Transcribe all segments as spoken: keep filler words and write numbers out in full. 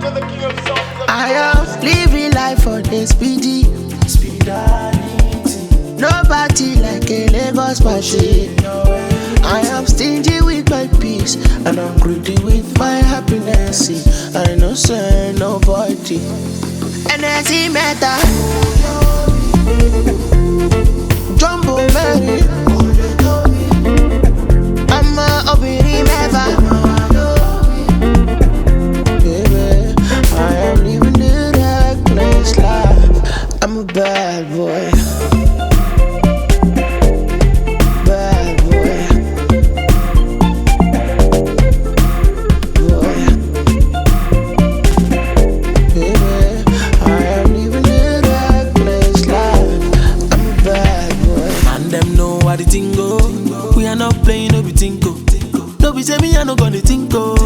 I am living life for the speedy. Nobody like a Lagos machine. I am stingy with my peace, and I'm greedy with my happiness. See, I no say nobody. Energy matter. Jumbo Mary. I'm a obiri meva. Baby, I am living the reckless life. I'm a bad boy. Bad boy. Boy. Baby, I am living the reckless life. I'm a bad boy. And them know how the thing go. We are not playing, no be tinko. No be say me, I no gonna tinko.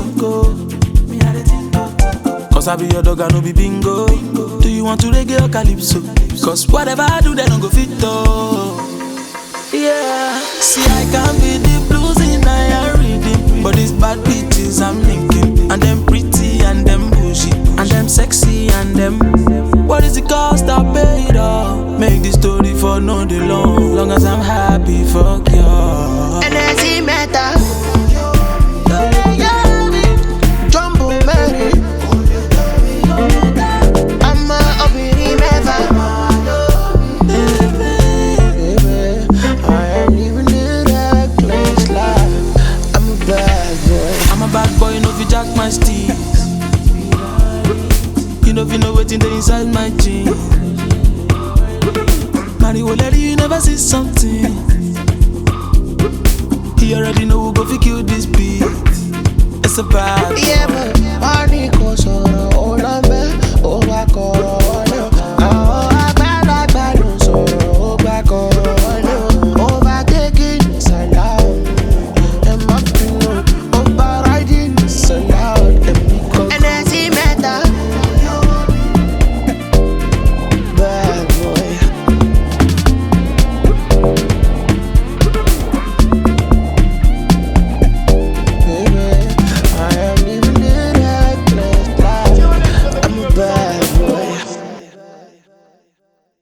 Cause I be your dog, I no be bingo. Do you want to reggae or calypso? Cause whatever I do, they don't go fit though. Yeah, see I can be the blues in I reading, but these bad bitches I'm linking, and them pretty and them bougie, and them sexy and them. What is the cost I pay it all? Make this story for no day long. Long as I'm happy, fuck you. Energy matter. Jumbo Mary. I'm a obiri meva. Baby, I am living the reckless life. I'm a bad boy. I'm a bad boy, you know if you jack my steez. You know if you know what's in the inside my jeans. Mario lady, you never see something. He already know who go fi kill this beat. It's a bad Yeah, but